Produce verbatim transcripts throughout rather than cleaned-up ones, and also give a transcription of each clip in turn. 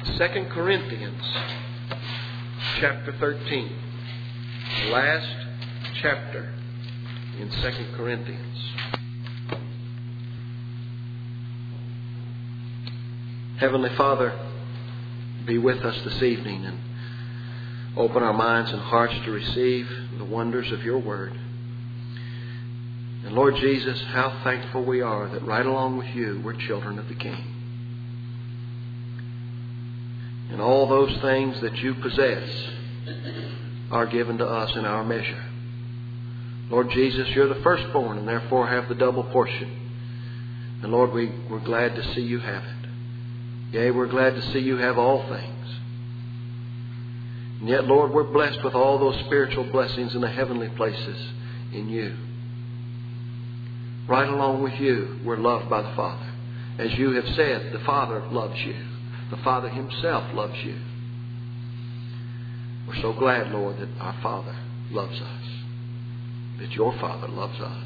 Second Corinthians chapter thirteen. The last chapter in Second Corinthians. Heavenly Father, be with us this evening and open our minds and hearts to receive the wonders of your word. And Lord Jesus, how thankful we are that right along with you, we're children of the King. And all those things that you possess are given to us in our measure. Lord Jesus, you're the firstborn and therefore have the double portion. And Lord, we, we're glad to see you have it. Yea, we're glad to see you have all things. And yet, Lord, we're blessed with all those spiritual blessings in the heavenly places in you. Right along with you, we're loved by the Father. As you have said, the Father loves you. The Father himself loves you. We're so glad, Lord, that our Father loves us. That your Father loves us.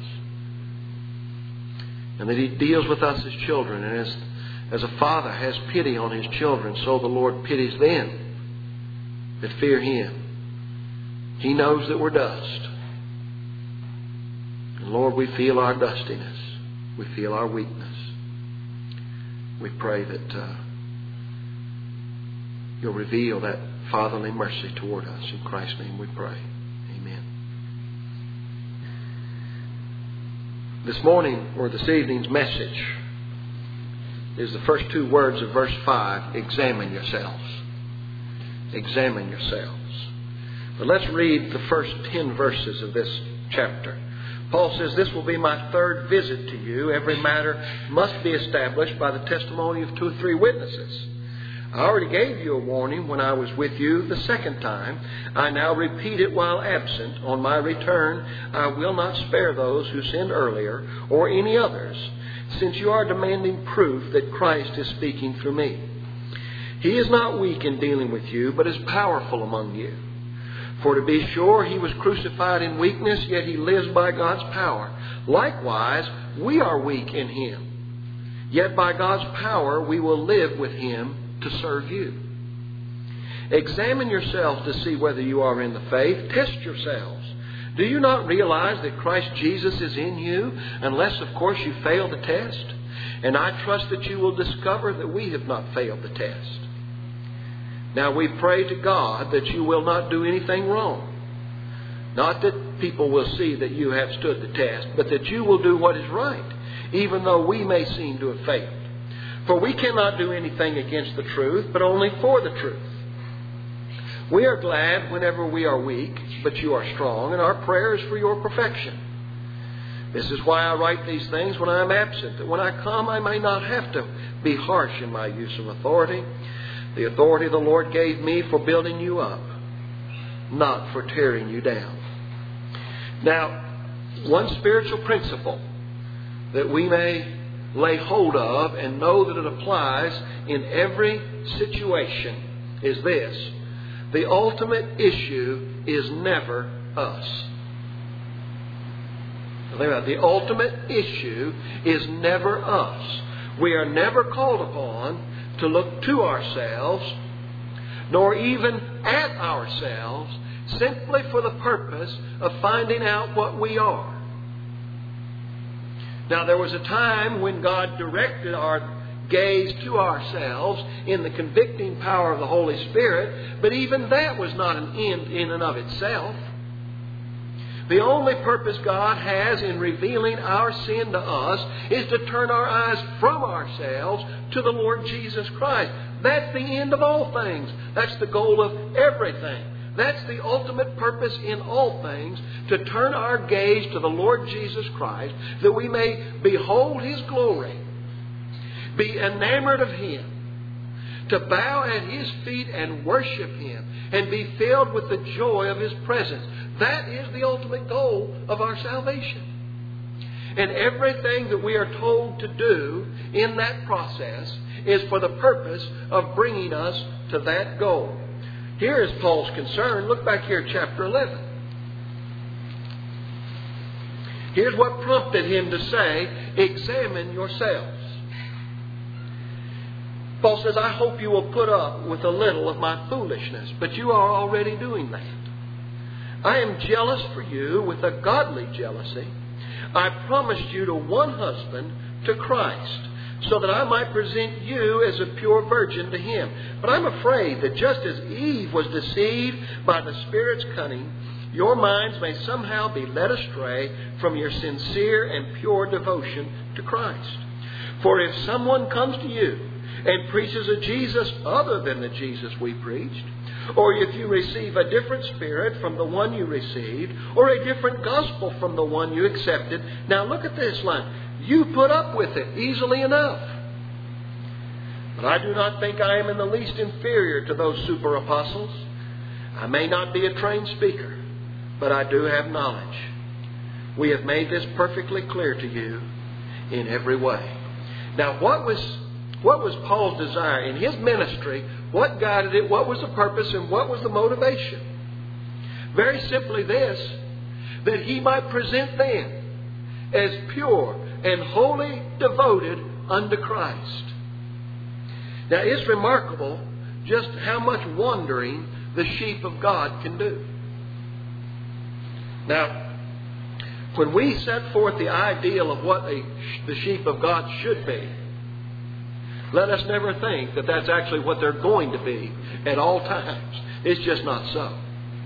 And that he deals with us as children. And as, as a father has pity on his children, so the Lord pities them that fear him. He knows that we're dust. And Lord, we feel our dustiness. We feel our weakness. We pray that uh, you'll reveal that fatherly mercy toward us. In Christ's name we pray. Amen. This morning, or this evening's message, is the first two words of verse five. Examine yourselves. Examine yourselves. But let's read the first ten verses of this chapter. Paul says, this will be my third visit to you. Every matter must be established by the testimony of two or three witnesses. I already gave you a warning when I was with you the second time. I now repeat it while absent. On my return, I will not spare those who sinned earlier or any others, since you are demanding proof that Christ is speaking through me. He is not weak in dealing with you, but is powerful among you. For to be sure, he was crucified in weakness, yet he lives by God's power. Likewise, we are weak in him. Yet by God's power, we will live with him to serve you. Examine yourselves to see whether you are in the faith. Test yourselves. Do you not realize that Christ Jesus is in you, unless, of course, you fail the test? And I trust that you will discover that we have not failed the test. Now we pray to God that you will not do anything wrong. Not that people will see that you have stood the test, but that you will do what is right, even though we may seem to have failed. For we cannot do anything against the truth, but only for the truth. We are glad whenever we are weak, but you are strong, and our prayer is for your perfection. This is why I write these things when I am absent, that when I come I may not have to be harsh in my use of authority. The authority the Lord gave me for building you up, not for tearing you down. Now, one spiritual principle that we may lay hold of and know that it applies in every situation is this. The ultimate issue is never us. Think about it. The ultimate issue is never us. We are never called upon to look to ourselves, nor even at ourselves, simply for the purpose of finding out what we are. Now, there was a time when God directed our gaze to ourselves in the convicting power of the Holy Spirit, but even that was not an end in and of itself. The only purpose God has in revealing our sin to us is to turn our eyes from ourselves to the Lord Jesus Christ. That's the end of all things. That's the goal of everything. That's the ultimate purpose in all things, to turn our gaze to the Lord Jesus Christ, that we may behold His glory, be enamored of Him, to bow at His feet and worship Him, and be filled with the joy of His presence. That is the ultimate goal of our salvation. And everything that we are told to do in that process is for the purpose of bringing us to that goal. Here is Paul's concern. Look back here at chapter eleven. Here's what prompted him to say, examine yourselves. Paul says, I hope you will put up with a little of my foolishness, but you are already doing that. I am jealous for you with a godly jealousy. I promised you to one husband, to Christ, so that I might present you as a pure virgin to Him. But I'm afraid that just as Eve was deceived by the Spirit's cunning, your minds may somehow be led astray from your sincere and pure devotion to Christ. For if someone comes to you and preaches a Jesus other than the Jesus we preached, or if you receive a different spirit from the one you received, or a different gospel from the one you accepted. Now look at this line. You put up with it easily enough. But I do not think I am in the least inferior to those super apostles. I may not be a trained speaker, but I do have knowledge. We have made this perfectly clear to you in every way. Now what was what was Paul's desire in his ministry? What guided it? What was the purpose? And what was the motivation? Very simply this, that he might present them as pure and wholly devoted unto Christ. Now it's remarkable just how much wandering the sheep of God can do. Now, when we set forth the ideal of what a, the sheep of God should be, let us never think that that's actually what they're going to be at all times. It's just not so.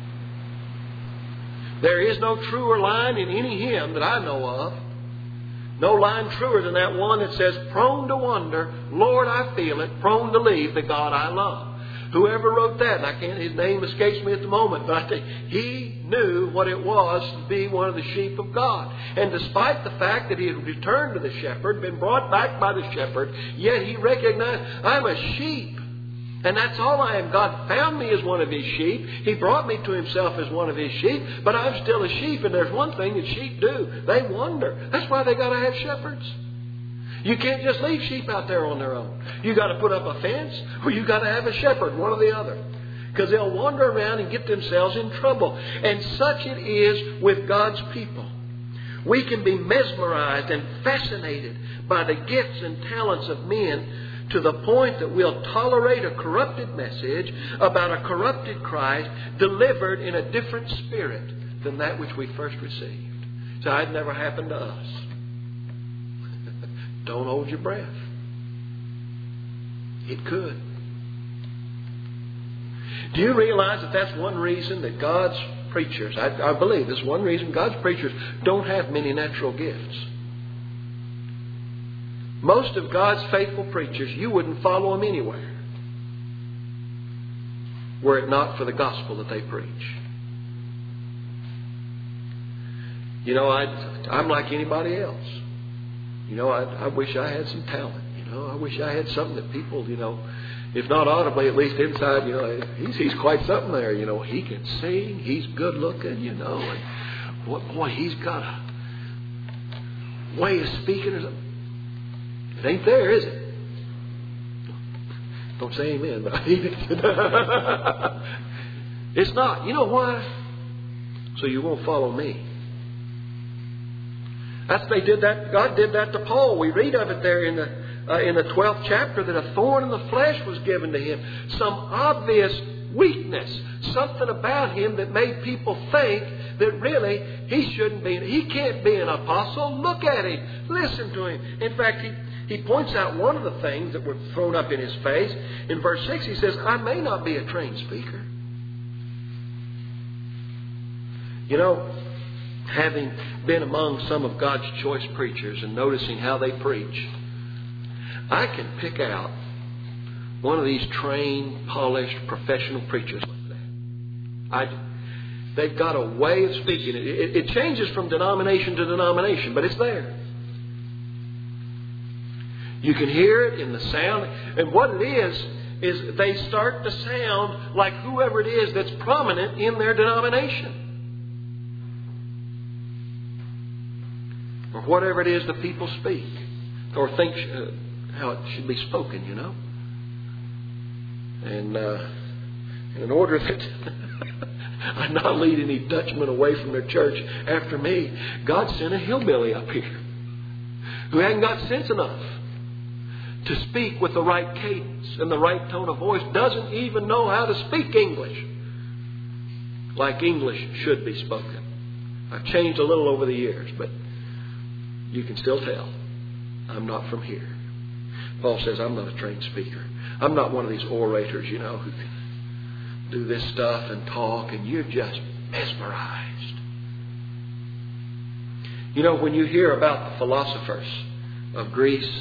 There is no truer line in any hymn that I know of. No line truer than that one that says, prone to wonder, Lord, I feel it, prone to leave the God I love. Whoever wrote that, and I can't, his name escapes me at the moment, but I think he knew what it was to be one of the sheep of God. And despite the fact that he had returned to the shepherd, been brought back by the shepherd, yet he recognized, I'm a sheep. And that's all I am. God found me as one of His sheep. He brought me to Himself as one of His sheep, but I'm still a sheep, and there's one thing that sheep do. They wander. That's why they got to have shepherds. You can't just leave sheep out there on their own. You got to put up a fence, or you got to have a shepherd, one or the other. Because they'll wander around and get themselves in trouble. And such it is with God's people. We can be mesmerized and fascinated by the gifts and talents of men to the point that we'll tolerate a corrupted message about a corrupted Christ delivered in a different spirit than that which we first received. So it never happened to us. Don't hold your breath. It could. Do you realize that that's one reason that God's preachers, I, I believe this one reason God's preachers don't have many natural gifts. Most of God's faithful preachers, you wouldn't follow them anywhere were it not for the gospel that they preach. You know, I, I'm like anybody else. You know, I, I wish I had some talent. You know, I wish I had something that people, you know, if not audibly, at least inside, you know, he's, he's quite something there. You know, he can sing. He's good looking, you know. And boy, boy, he's got a way of speaking or something. It ain't there, is it? Don't say amen, but it's not. You know why? So you won't follow me. That's they did that. God did that to Paul. We read of it there in the uh, in the twelfth chapter that a thorn in the flesh was given to him. Some obvious weakness, something about him that made people think that really he shouldn't be. He can't be an apostle. Look at him. Listen to him. In fact, he. He points out one of the things that were thrown up in his face. In verse six, he says, I may not be a trained speaker. You know, having been among some of God's choice preachers and noticing how they preach, I can pick out one of these trained, polished, professional preachers like that. I, they've got a way of speaking. It, it, it changes from denomination to denomination, but it's there. You can hear it in the sound. And what it is, is they start to sound like whoever it is that's prominent in their denomination. Or whatever it is the people speak. Or think uh, how it should be spoken, you know. And uh, in order that I not lead any Dutchmen away from their church after me, God sent a hillbilly up here who hadn't got sense enough to speak with the right cadence and the right tone of voice doesn't even know how to speak English like English should be spoken. I've changed a little over the years, but you can still tell I'm not from here. Paul says, I'm not a trained speaker. I'm not one of these orators, you know, who can do this stuff and talk, and you're just mesmerized. You know, when you hear about the philosophers of Greece,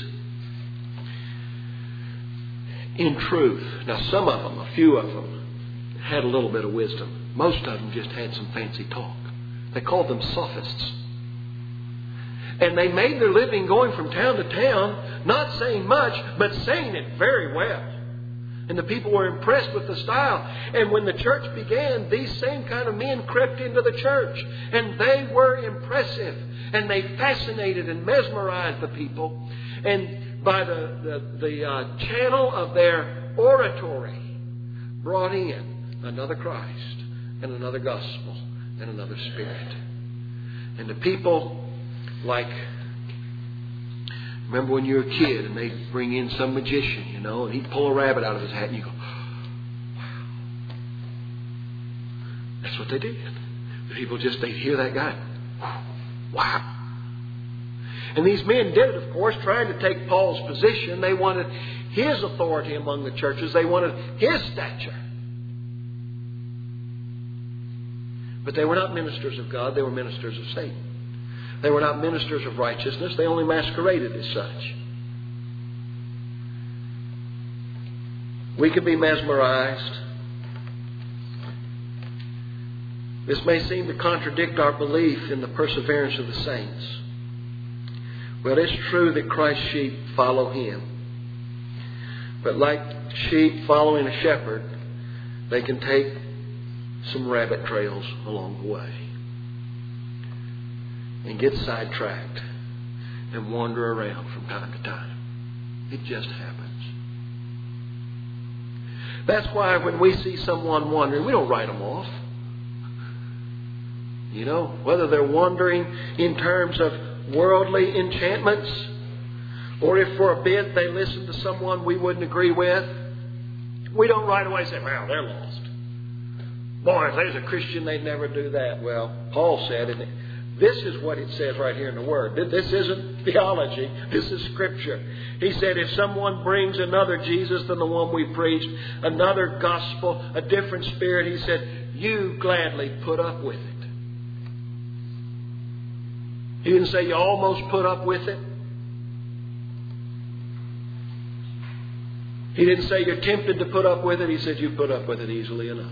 in truth, now some of them, a few of them, had a little bit of wisdom. Most of them just had some fancy talk. They called them sophists. And they made their living going from town to town, not saying much, but saying it very well. And the people were impressed with the style. And when the church began, these same kind of men crept into the church. And they were impressive. And they fascinated and mesmerized the people. And by the, the, the uh, channel of their oratory, brought in another Christ and another gospel and another spirit. And the people, like, remember when you were a kid and they'd bring in some magician, you know, and he'd pull a rabbit out of his hat and you go, wow. That's what they did. The people just, they'd hear that guy. Wow. And these men did it, of course, trying to take Paul's position. They wanted his authority among the churches. They wanted his stature. But they were not ministers of God. They were ministers of Satan. They were not ministers of righteousness. They only masqueraded as such. We can be mesmerized. This may seem to contradict our belief in the perseverance of the saints. Well, it's true that Christ's sheep follow Him. But like sheep following a shepherd, they can take some rabbit trails along the way and get sidetracked and wander around from time to time. It just happens. That's why when we see someone wandering, we don't write them off. You know, whether they're wandering in terms of worldly enchantments, or if for a bit they listen to someone we wouldn't agree with, we don't right away say, well, they're lost. Boy, if there's a Christian, they'd never do that. Well, Paul said, and this is what it says right here in the Word. This isn't theology. This is Scripture. He said, if someone brings another Jesus than the one we preached, another gospel, a different spirit, he said, you gladly put up with it. He didn't say you almost put up with it. He didn't say you're tempted to put up with it. He said you put up with it easily enough.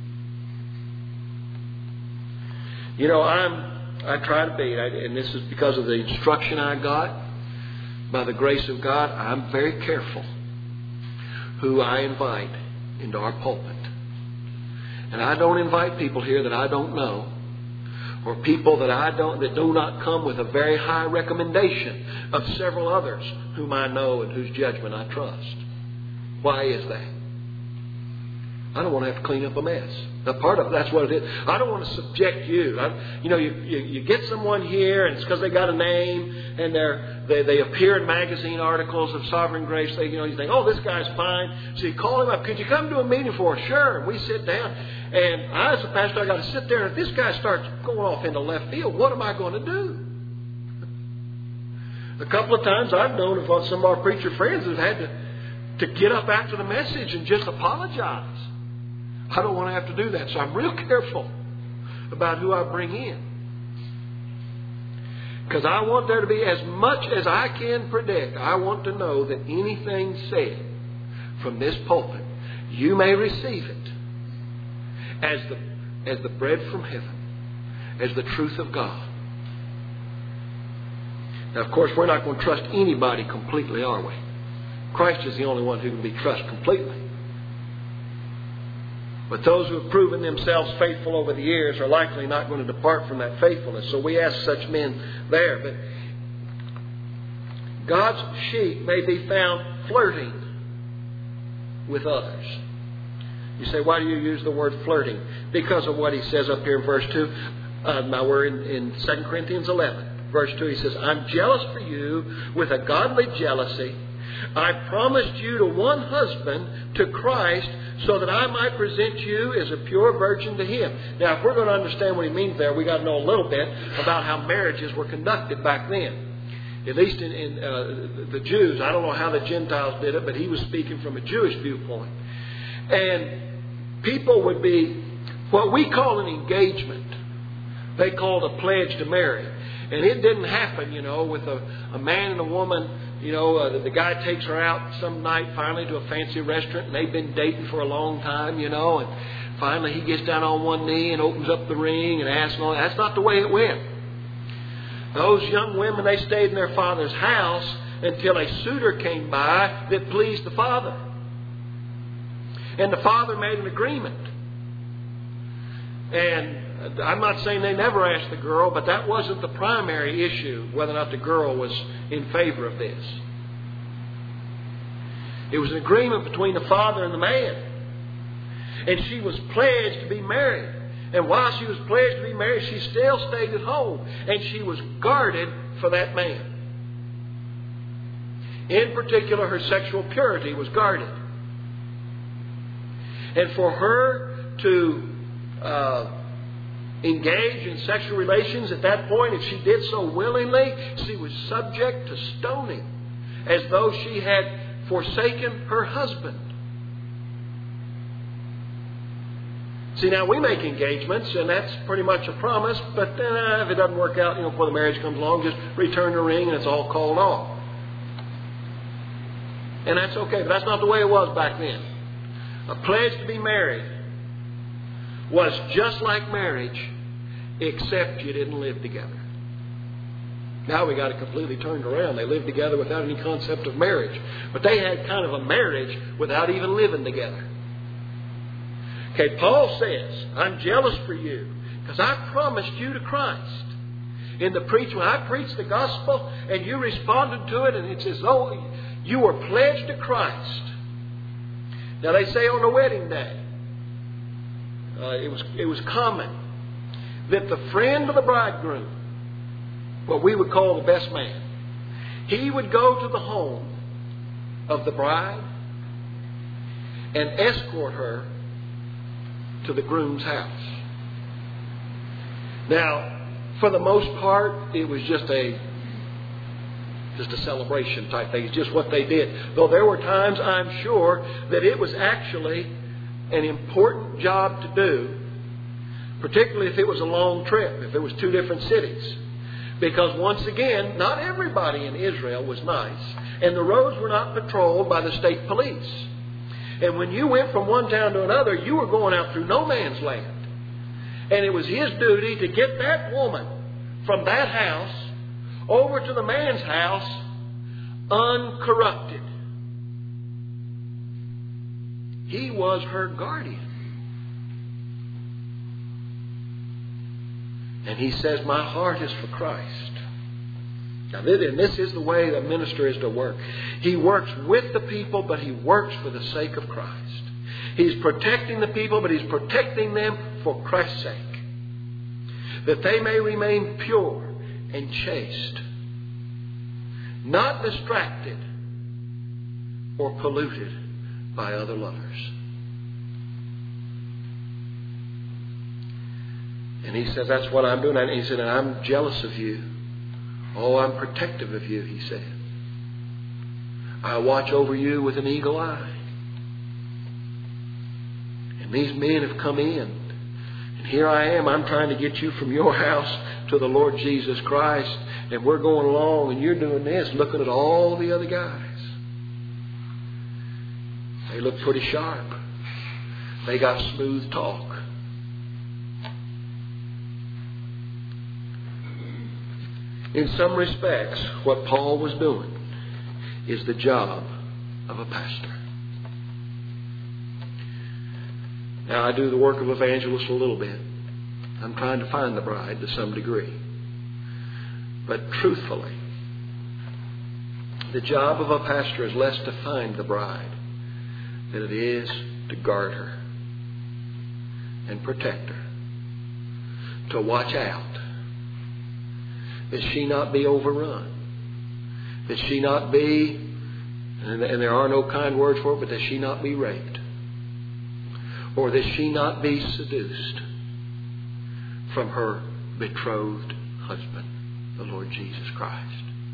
You know, I'm, I try to be, and this is because of the instruction I got. By the grace of God, I'm very careful who I invite into our pulpit. And I don't invite people here that I don't know, or people that I don't, that do not come with a very high recommendation of several others whom I know and whose judgment I trust. Why is that? I don't want to have to clean up a mess. Now, part of that's what it is. I don't want to subject you. I, you know, you, you, you get someone here, and it's because they got a name, and they're they they appear in magazine articles of Sovereign Grace. They, you know, you think, oh, this guy's fine. So you call him up. Could you come to a meeting for us? Sure. And we sit down, and I, as a pastor, I got to sit there. And if this guy starts going off into left field, what am I going to do? A couple of times I've known of some of our preacher friends have had to to get up after the message and just apologize. I don't want to have to do that. So I'm real careful about who I bring in. Because I want there to be, as much as I can predict, I want to know that anything said from this pulpit, you may receive it as the, as the bread from heaven, as the truth of God. Now, of course, we're not going to trust anybody completely, are we? Christ is the only one who can be trusted completely. But those who have proven themselves faithful over the years are likely not going to depart from that faithfulness. So we ask such men there. But God's sheep may be found flirting with others. You say, why do you use the word flirting? Because of what he says up here in verse two. Uh, now we're in, in Second Corinthians eleven. Verse two, he says, I'm jealous for you with a godly jealousy. I promised you to one husband, to Christ, so that I might present you as a pure virgin to Him. Now, if we're going to understand what he means there, we've got to know a little bit about how marriages were conducted back then. At least in, in uh, the Jews. I don't know how the Gentiles did it, but he was speaking from a Jewish viewpoint. And people would be what we call an engagement. They called a pledge to marry. And it didn't happen, you know, with a, a man and a woman. You know, uh, the, the guy takes her out some night finally to a fancy restaurant, and they've been dating for a long time, you know, and finally he gets down on one knee and opens up the ring and asks, all, that's not the way it went. Those young women, they stayed in their father's house until a suitor came by that pleased the father. And the father made an agreement. And I'm not saying they never asked the girl, but that wasn't the primary issue, whether or not the girl was in favor of this. It was an agreement between the father and the man. And she was pledged to be married. And while she was pledged to be married, she still stayed at home. And she was guarded for that man. In particular, her sexual purity was guarded. And for her to uh, engage in sexual relations at that point, if she did so willingly, she was subject to stoning, as though she had forsaken her husband. See, now we make engagements, and that's pretty much a promise, but then uh, if it doesn't work out, you know, before the marriage comes along, just return the ring and it's all called off. And that's okay, but that's not the way it was back then. A pledge to be married was just like marriage, except you didn't live together. Now we got it completely turned around. They lived together without any concept of marriage. But they had kind of a marriage without even living together. Okay, Paul says, I'm jealous for you because I promised you to Christ. In the preach, when I preached the gospel and you responded to it, and it's as though you were pledged to Christ. Now they say on the wedding day, uh, it was it was common that the friend of the bridegroom, what we would call the best man, he would go to the home of the bride and escort her to the groom's house. Now, for the most part, it was just a just a celebration type thing. It's just what they did. Though there were times, I'm sure, that it was actually an important job to do, particularly if it was a long trip, if it was two different cities. Because once again, not everybody in Israel was nice, and the roads were not patrolled by the state police. And when you went from one town to another, you were going out through no man's land. And it was his duty to get that woman from that house over to the man's house uncorrupted. He was her guardian. And he says, my heart is for Christ. Now, and this is the way a minister is to work. He works with the people, but he works for the sake of Christ. He's protecting the people, but he's protecting them for Christ's sake. That they may remain pure and chaste, not distracted or polluted by other lovers. And he says, that's what I'm doing. And he said, and I'm jealous of you. Oh, I'm protective of you, he said. I watch over you with an eagle eye. And these men have come in. And here I am. I'm trying to get you from your house to the Lord Jesus Christ. And we're going along and you're doing this, looking at all the other guys. They look pretty sharp. They got smooth talk. In some respects, what Paul was doing is the job of a pastor. Now, I do the work of evangelist a little bit. I'm trying to find the bride to some degree. But truthfully, the job of a pastor is less to find the bride than it is to guard her and protect her, to watch out that she not be overrun, that she not be And, and there are no kind words for it, but that she not be raped. Or that she not be seduced from her betrothed husband, the Lord Jesus Christ.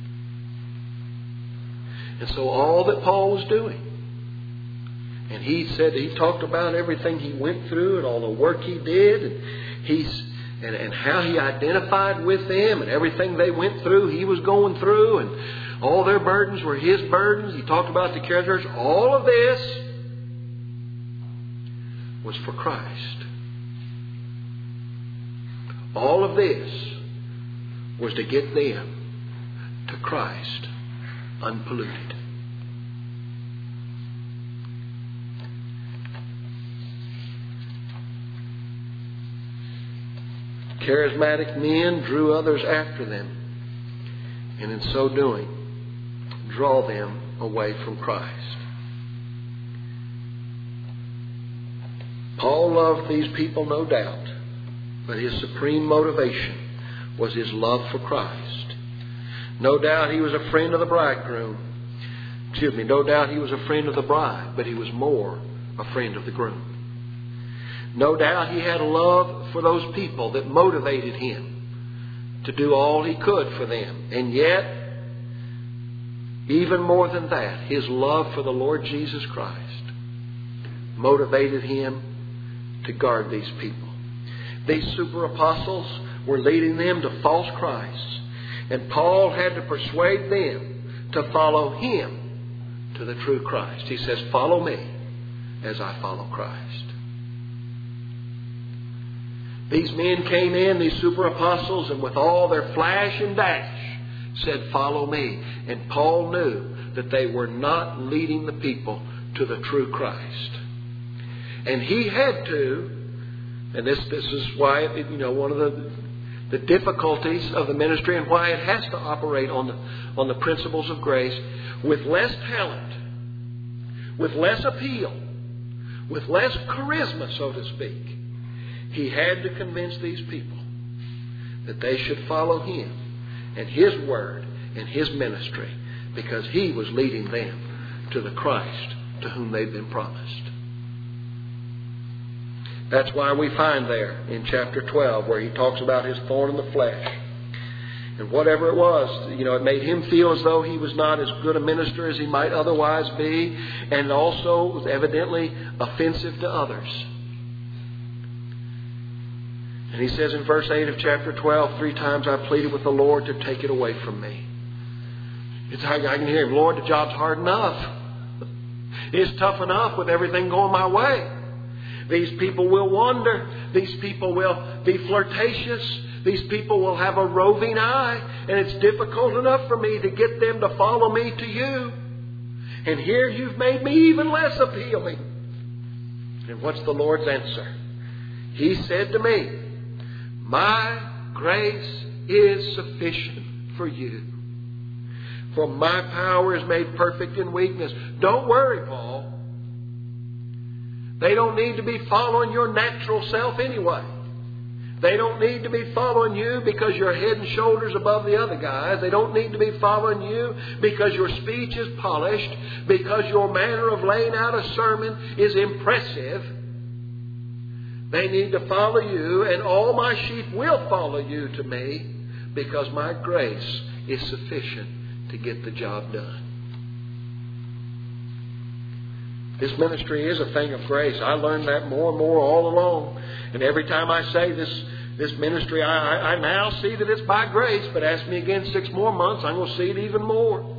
And so all that Paul was doing, and he said, he talked about everything he went through and all the work he did, and he's and, and how he identified with them, and everything they went through, he was going through, and all their burdens were his burdens. He talked about the care of the church. All of this was for Christ. All of this was to get them to Christ unpolluted. Charismatic men drew others after them, and in so doing, draw them away from Christ. Paul loved these people, no doubt, but his supreme motivation was his love for Christ. No doubt he was a friend of the bridegroom. Excuse me, no doubt he was a friend of the bride, but he was more a friend of the groom. No doubt he had a love for those people that motivated him to do all he could for them. And yet, even more than that, his love for the Lord Jesus Christ motivated him to guard these people. These super apostles were leading them to false Christs. And Paul had to persuade them to follow him to the true Christ. He says, follow me as I follow Christ. These men came in, these super apostles, and with all their flash and dash said, follow me. And Paul knew that they were not leading the people to the true Christ. And he had to, and this this is why, it, you know, one of the the difficulties of the ministry and why it has to operate on the on the principles of grace, with less talent, with less appeal, with less charisma, so to speak. He had to convince these people that they should follow him and his word and his ministry, because he was leading them to the Christ to whom they've been promised. That's why we find there in chapter twelve where he talks about his thorn in the flesh. And whatever it was, you know, it made him feel as though he was not as good a minister as he might otherwise be, and also was evidently offensive to others. And he says in verse eight of chapter twelve, three times I pleaded with the Lord to take it away from me. It's, I can hear him, Lord, the job's hard enough. It's tough enough with everything going my way. These people will wander. These people will be flirtatious. These people will have a roving eye. And it's difficult enough for me to get them to follow me to you. And here you've made me even less appealing. And what's the Lord's answer? He said to me, my grace is sufficient for you. For my power is made perfect in weakness. Don't worry, Paul. They don't need to be following your natural self anyway. They don't need to be following you because you're head and shoulders above the other guys. They don't need to be following you because your speech is polished, because your manner of laying out a sermon is impressive. They need to follow you, and all my sheep will follow you to me, because my grace is sufficient to get the job done. This ministry is a thing of grace. I learned that more and more all along. And every time I say this this ministry, I, I, I now see that it's by grace. But ask me again six more months, I'm going to see it even more.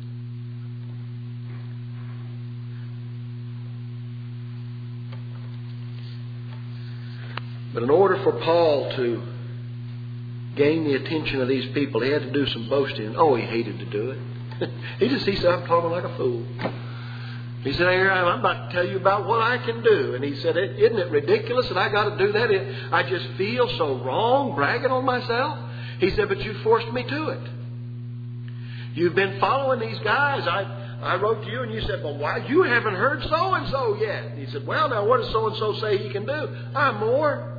But in order for Paul to gain the attention of these people, he had to do some boasting. Oh, he hated to do it. He just, he said, I'm talking like a fool. He said, hey, I'm about to tell you about what I can do. And he said, isn't it ridiculous that I got to do that? I just feel so wrong bragging on myself. He said, but you forced me to it. You've been following these guys. I, I wrote to you and you said, well, why? You haven't heard so-and-so yet. And he said, well, now what does so-and-so say he can do? I'm more.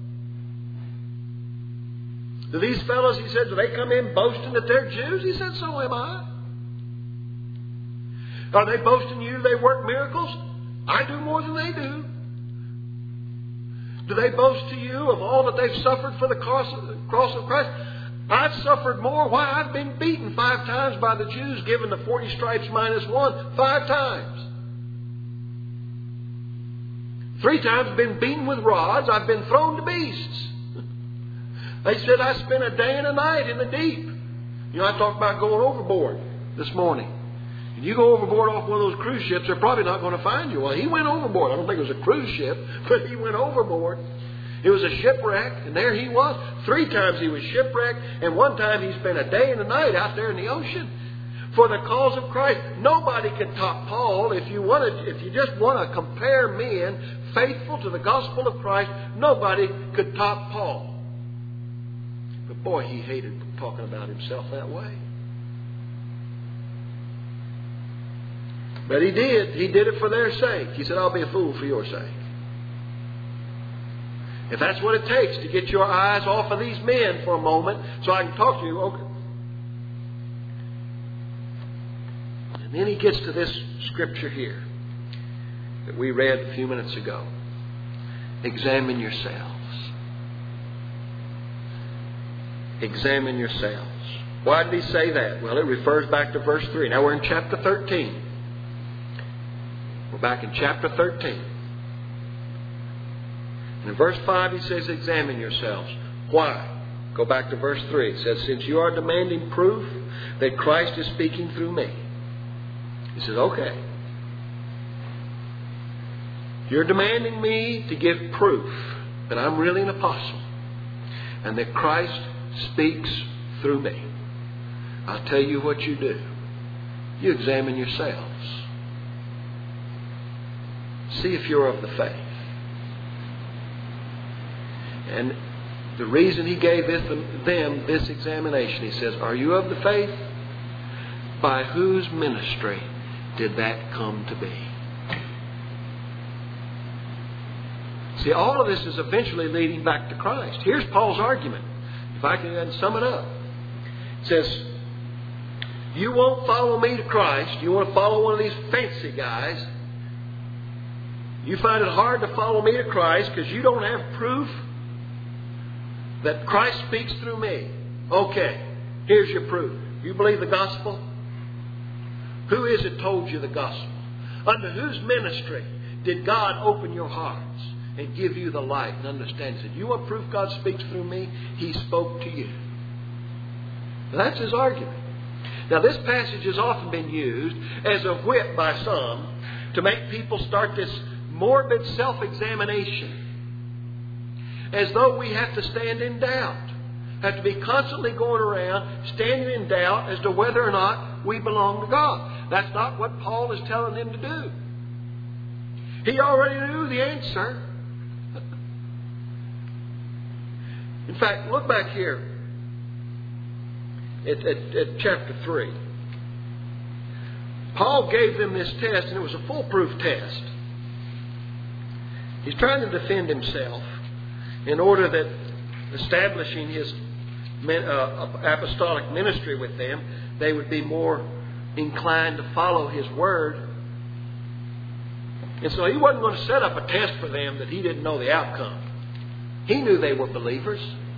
Do these fellows, he said, do they come in boasting that they're Jews? He said, so am I. Are they boasting you they work miracles? I do more than they do. Do they boast to you of all that they've suffered for the cross of Christ? I've suffered more. Why? I've been beaten five times by the Jews, given the forty stripes minus one. Five times. Three times been beaten with rods. I've been thrown to beasts. They said I spent a day and a night in the deep. You know, I talked about going overboard this morning. And you go overboard off one of those cruise ships, they're probably not going to find you. Well, he went overboard. I don't think it was a cruise ship, but he went overboard. It was a shipwreck, and there he was. Three times he was shipwrecked, and one time he spent a day and a night out there in the ocean for the cause of Christ. Nobody can top Paul. If you want to, if you just want to compare men faithful to the gospel of Christ, nobody could top Paul. But boy, he hated talking about himself that way. But he did. He did it for their sake. He said, I'll be a fool for your sake. If that's what it takes to get your eyes off of these men for a moment so I can talk to you, okay. And then he gets to this scripture here that we read a few minutes ago. Examine yourselves. Examine yourselves. Why did he say that? Well, it refers back to verse three. Now we're in chapter thirteen. We're back in chapter thirteen. And in verse five he says, examine yourselves. Why? Go back to verse three. It says, since you are demanding proof that Christ is speaking through me. He says, okay. You're demanding me to give proof that I'm really an apostle and that Christ speaks through me. I'll tell you what you do. You examine yourselves. See if you're of the faith. And the reason he gave this, them this examination, he says, are you of the faith? By whose ministry did that come to be? See, all of this is eventually leading back to Christ. Here's Paul's argument. If I can sum it up. It says, you won't follow me to Christ. You want to follow one of these fancy guys. You find it hard to follow me to Christ because you don't have proof that Christ speaks through me. Okay, here's your proof. You believe the gospel? Who is it told you the gospel? Under whose ministry did God open your hearts and give you the light and understanding? He said, you want proof God speaks through me? He spoke to you. Now, that's his argument. Now, this passage has often been used as a whip by some to make people start this morbid self-examination. As though we have to stand in doubt. Have to be constantly going around standing in doubt as to whether or not we belong to God. That's not what Paul is telling them to do. He already knew the answer. In fact, look back here at, at, at chapter three. Paul gave them this test, and it was a foolproof test. He's trying to defend himself in order that establishing his uh, apostolic ministry with them, they would be more inclined to follow his word. And so he wasn't going to set up a test for them that he didn't know the outcome. He knew they were believers.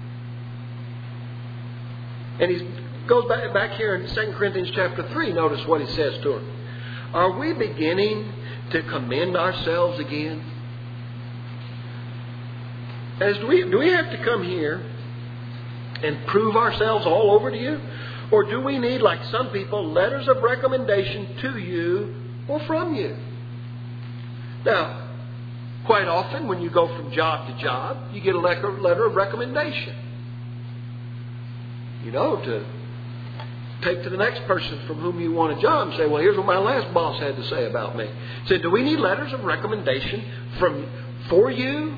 And he goes back, back here in Second Corinthians chapter three. Notice what he says to them. Are we beginning to commend ourselves again? As do we, do we have to come here and prove ourselves all over to you? Or do we need, like some people, letters of recommendation to you or from you? Now, quite often when you go from job to job, you get a letter of recommendation. You know, to take to the next person from whom you want a job and say, well, here's what my last boss had to say about me. He said, do we need letters of recommendation from for you?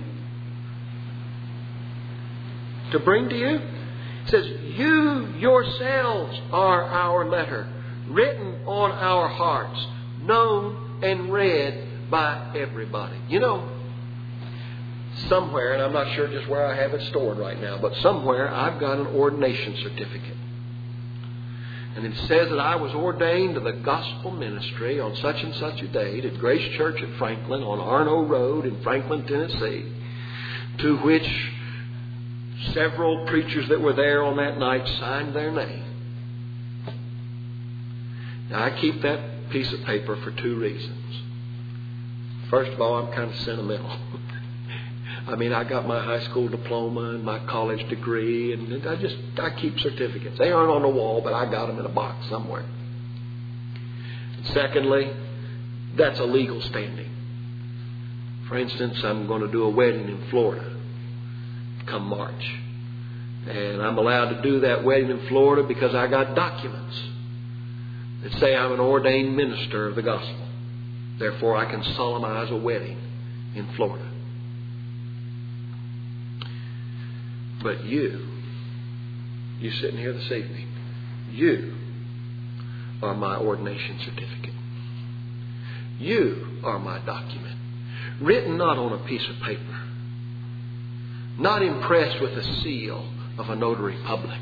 To bring to you? It says, you yourselves are our letter, written on our hearts, known and read by everybody. You know, somewhere, and I'm not sure just where I have it stored right now, but somewhere I've got an ordination certificate And it says that I was ordained to the gospel ministry on such and such a date at Grace Church at Franklin on Arno Road in Franklin, Tennessee, to which several preachers that were there on that night signed their name. Now, I keep that piece of paper for two reasons. First of all, I'm kind of sentimental. I mean, I got my high school diploma and my college degree, and I just, I keep certificates. They aren't on the wall, but I got them in a box somewhere. Secondly, that's a legal standing. For instance, I'm going to do a wedding in Florida come March. And I'm allowed to do that wedding in Florida because I got documents that say I'm an ordained minister of the gospel. Therefore, I can solemnize a wedding in Florida. But you, you sitting here this evening, you are my ordination certificate. You are my document, written not on a piece of paper, not impressed with a seal of a notary public.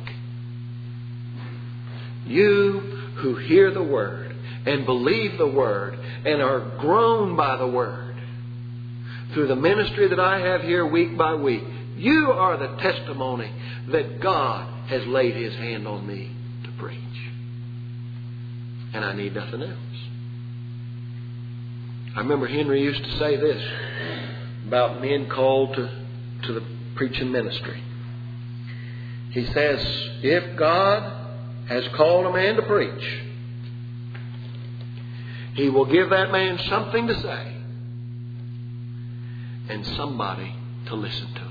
You who hear the Word and believe the Word and are grown by the Word through the ministry that I have here week by week, you are the testimony that God has laid His hand on me to preach. And I need nothing else. I remember Henry used to say this about men called to, to the preaching ministry. He says, if God has called a man to preach, He will give that man something to say and somebody to listen to it.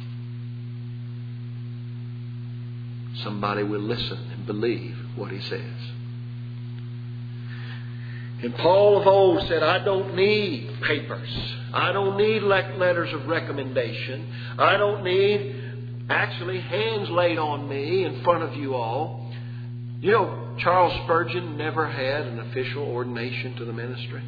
Somebody will listen and believe what he says. And Paul of old said, I don't need papers. I don't need letters of recommendation. I don't need actually hands laid on me in front of you all. You know, Charles Spurgeon never had an official ordination to the ministry.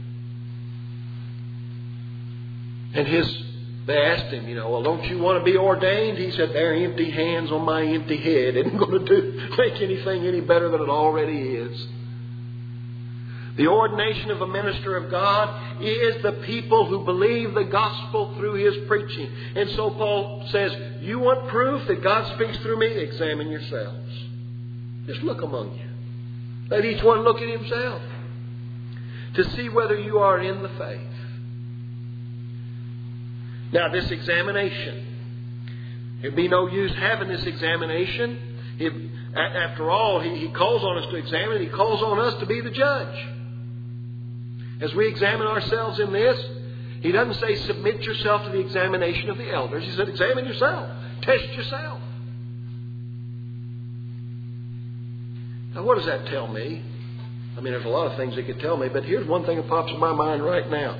And his They asked him, you know, well, don't you want to be ordained? He said, their empty hands on my empty head isn't going to do make anything any better than it already is. The ordination of a minister of God is the people who believe the gospel through his preaching. And so Paul says, you want proof that God speaks through me? Examine yourselves. Just look among you. Let each one look at himself to see whether you are in the faith. Now, this examination, it'd be no use having this examination. If, after all, he, he calls on us to examine it. He calls on us to be the judge. As we examine ourselves in this, He doesn't say submit yourself to the examination of the elders. He said examine yourself. Test yourself. Now, what does that tell me? I mean, there's a lot of things it could tell me, but here's one thing that pops in my mind right now.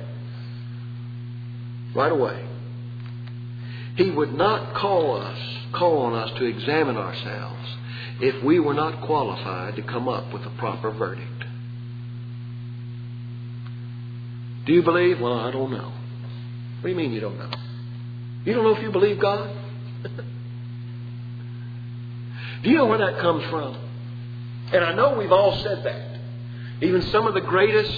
Right away. He would not call us, call on us to examine ourselves if we were not qualified to come up with a proper verdict. Do you believe? Well, I don't know. What do you mean you don't know? You don't know if you believe God? Do you know where that comes from? And I know we've all said that. Even some of the greatest,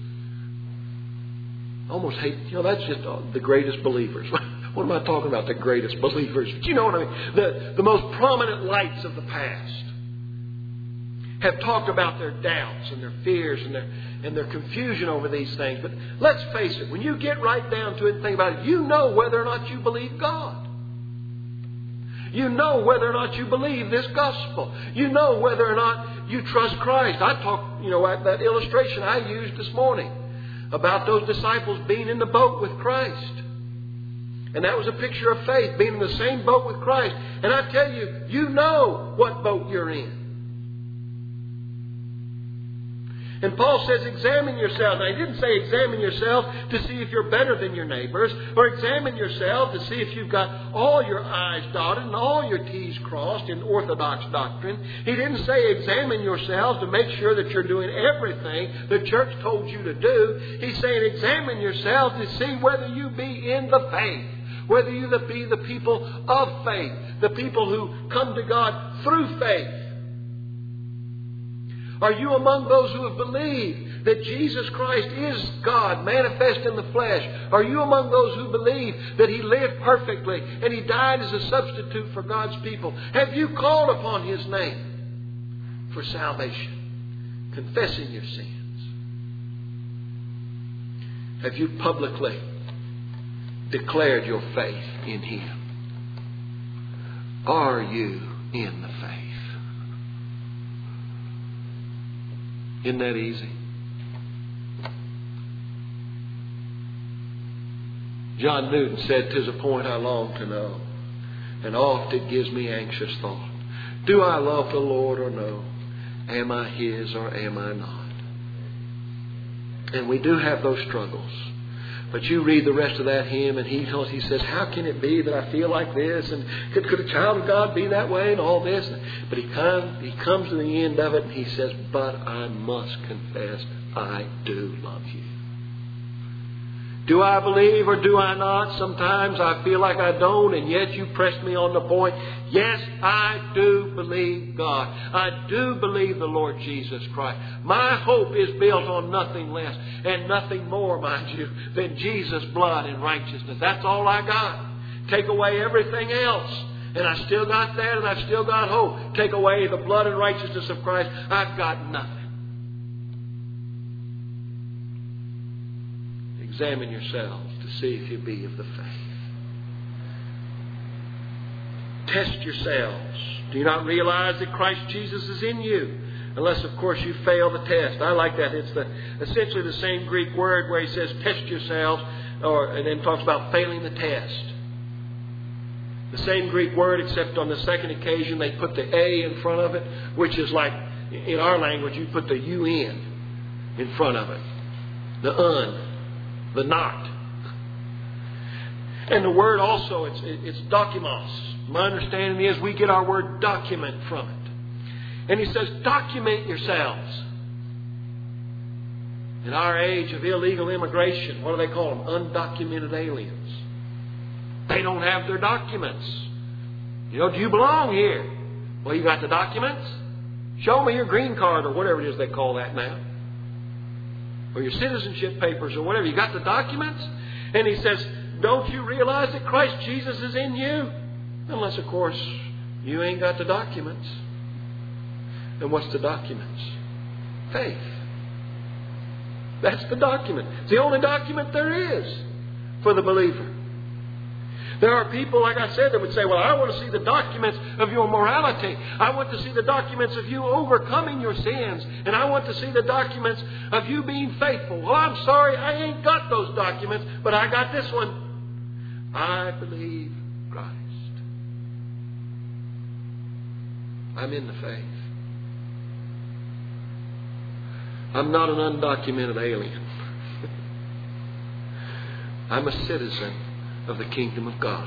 almost hate, you know, that's just the greatest believers. What am I talking about? The greatest believers. But you know what I mean? The, the most prominent lights of the past have talked about their doubts and their fears and their, and their confusion over these things. But let's face it, when you get right down to it and think about it, you know whether or not you believe God. You know whether or not you believe this gospel. You know whether or not you trust Christ. I talked, you know, at that illustration I used this morning about those disciples being in the boat with Christ. And that was a picture of faith, being in the same boat with Christ. And I tell you, you know what boat you're in. And Paul says, examine yourself. Now, he didn't say examine yourself to see if you're better than your neighbors, or examine yourself to see if you've got all your I's dotted and all your T's crossed in orthodox doctrine. He didn't say examine yourselves to make sure that you're doing everything the church told you to do. He's saying examine yourself to see whether you be in the faith, whether you be the people of faith, the people who come to God through faith. Are you among those who have believed that Jesus Christ is God manifest in the flesh? Are you among those who believe that He lived perfectly and He died as a substitute for God's people? Have you called upon His name for salvation, confessing your sins? Have you publicly declared your faith in Him? Are you in the faith? Isn't that easy? John Newton said, "'Tis a point I long to know, and oft it gives me anxious thought. Do I love the Lord or no? Am I His or am I not?" And we do have those struggles. But you read the rest of that hymn and he, he says, how can it be that I feel like this? And could, could a child of God be that way and all this? But he, come, he comes to the end of it and he says, but I must confess I do love you. Do I believe or do I not? Sometimes I feel like I don't, and yet you press me on the point. Yes, I do believe God. I do believe the Lord Jesus Christ. My hope is built on nothing less and nothing more, mind you, than Jesus' blood and righteousness. That's all I got. Take away everything else, and I still got that, and I've still got hope. Take away the blood and righteousness of Christ, I've got nothing. Examine yourselves to see if you be of the faith. Test yourselves. Do you not realize that Christ Jesus is in you? Unless, of course, you fail the test. I like that. It's the, essentially the same Greek word where he says, test yourselves, or, and then talks about failing the test. The same Greek word, except on the second occasion they put the A in front of it, which is like, in our language, you put the U N in front of it. The un. The not. And the word also, it's, it's dokimos. My understanding is we get our word document from it. And he says, document yourselves. In our age of illegal immigration, what do they call them? Undocumented aliens. They don't have their documents. You know, do you belong here? Well, you got the documents? Show me your green card or whatever it is they call that now. Or your citizenship papers or whatever. You got the documents? And he says, don't you realize that Christ Jesus is in you? Unless, of course, you ain't got the documents. And what's the documents? Faith. That's the document. It's the only document there is for the believer. There are people, like I said, that would say, well, I want to see the documents of your morality. I want to see the documents of you overcoming your sins. And I want to see the documents of you being faithful. Well, I'm sorry, I ain't got those documents, but I got this one. I believe Christ. I'm in the faith. I'm not an undocumented alien. I'm a citizen of the kingdom of God.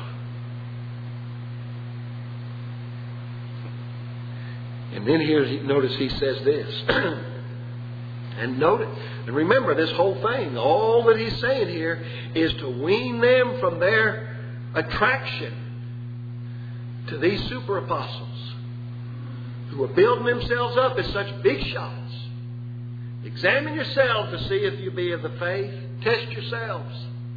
And then here, notice he says this. and notice, and remember this whole thing, all that he's saying here is to wean them from their attraction to these super apostles who are building themselves up as such big shots. Examine yourselves to see if you be of the faith. Test yourselves.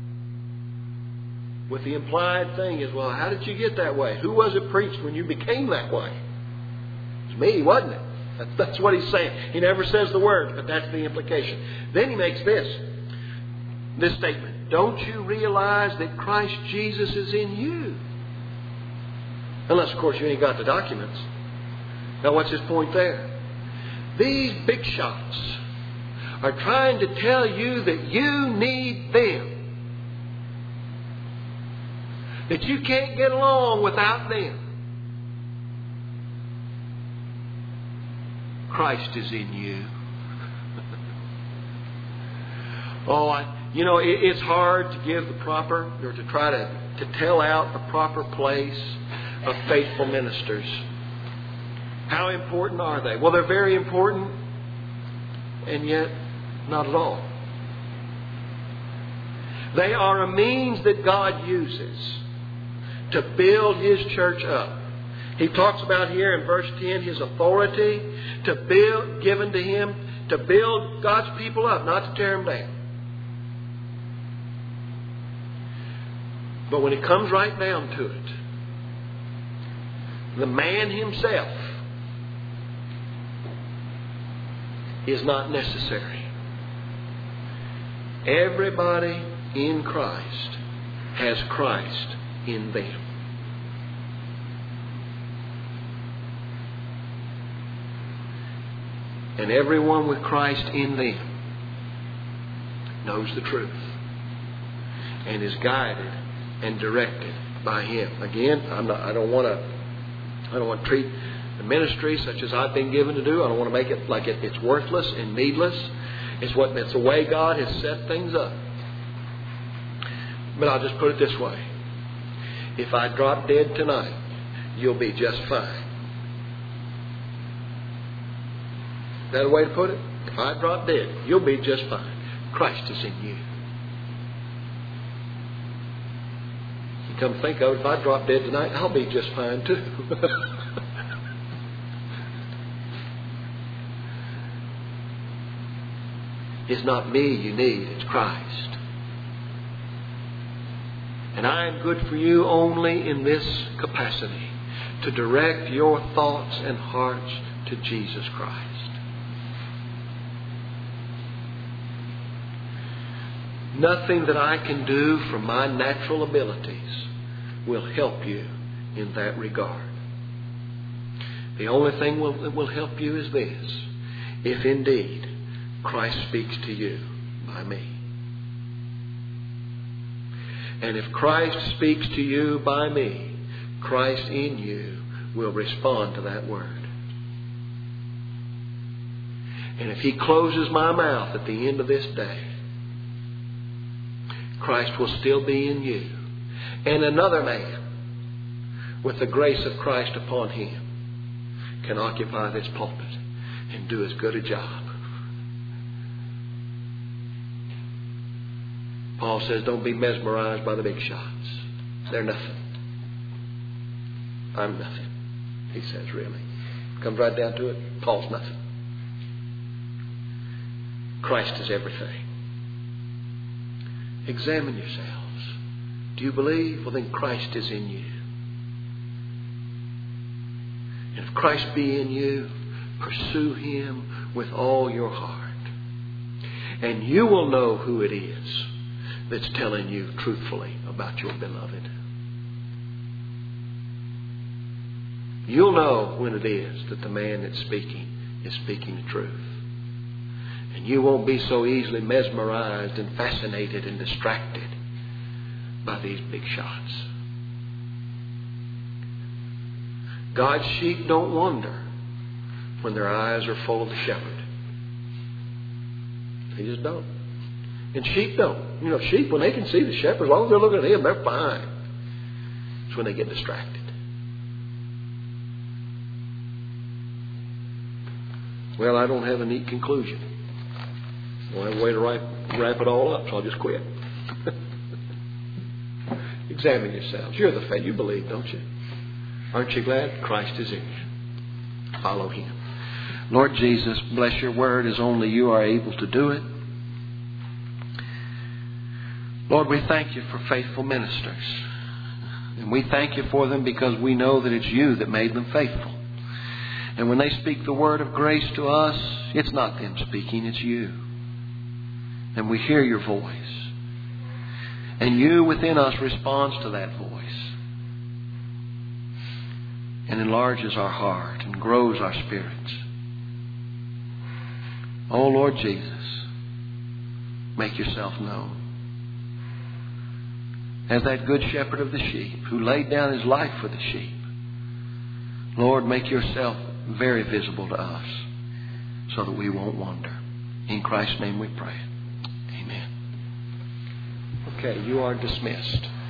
With the implied thing is, well, how did you get that way? Who was it preached when you became that way? It's me, wasn't it? That's, that's what he's saying. He never says the words, but that's the implication. Then he makes this, this statement. Don't you realize that Christ Jesus is in you? Unless, of course, you ain't got the documents. Now, what's his point there? These big shots are trying to tell you that you need them. That you can't get along without them. Christ is in you. oh, I, you know, it, it's hard to give the proper, or to try to, to tell out the proper place of faithful ministers. How important are they? Well, they're very important, and yet not at all. They are a means that God uses to build His church up. He talks about here in verse ten His authority to build, given to Him to build God's people up, not to tear them down. But when it comes right down to it, the man himself is not necessary. Everybody in Christ has Christ in them. And everyone with Christ in them knows the truth and is guided and directed by Him. Again, I'm not, I don't want to I don't want to treat the ministry such as I've been given to do. I don't want to make it like it, it's worthless and needless. It's what it's the way God has set things up. But I'll just put it this way. If I drop dead tonight, you'll be just fine. Is that a way to put it? If I drop dead, you'll be just fine. Christ is in you. You come to think of it, if I drop dead tonight, I'll be just fine too. It's not me you need, it's Christ. And I am good for you only in this capacity, to direct your thoughts and hearts to Jesus Christ. Nothing that I can do from my natural abilities will help you in that regard. The only thing will, that will help you is this: if indeed Christ speaks to you by me. And if Christ speaks to you by me, Christ in you will respond to that word. And if He closes my mouth at the end of this day, Christ will still be in you. And another man with the grace of Christ upon him can occupy this pulpit and do as good a job. Paul says, don't be mesmerized by the big shots. They're nothing. I'm nothing. He says, really. Comes right down to it. Paul's nothing. Christ is everything. Examine yourselves. Do you believe? Well, then Christ is in you. And if Christ be in you, pursue Him with all your heart. And you will know who it is that's telling you truthfully about your beloved. You'll know when it is that the man that's speaking is speaking the truth. And you won't be so easily mesmerized and fascinated and distracted by these big shots. God's sheep don't wander when their eyes are full of the shepherd. They just don't. And sheep don't. You know, sheep, when they can see the shepherd, as long as they're looking at him, they're fine. It's when they get distracted. Well, I don't have a neat conclusion. I don't have a way to wrap, wrap it all up, so I'll just quit. Examine yourselves. You're the faith. You believe, don't you? Aren't you glad Christ is in you? Follow Him. Lord Jesus, bless your word as only you are able to do it. Lord, we thank you for faithful ministers. And we thank you for them because we know that it's you that made them faithful. And when they speak the word of grace to us, it's not them speaking, it's you. And we hear your voice. And you within us responds to that voice. And enlarges our heart and grows our spirits. Oh Lord Jesus, make yourself known. As that good shepherd of the sheep who laid down his life for the sheep. Lord, make yourself very visible to us so that we won't wander. In Christ's name we pray. Amen. Okay, you are dismissed.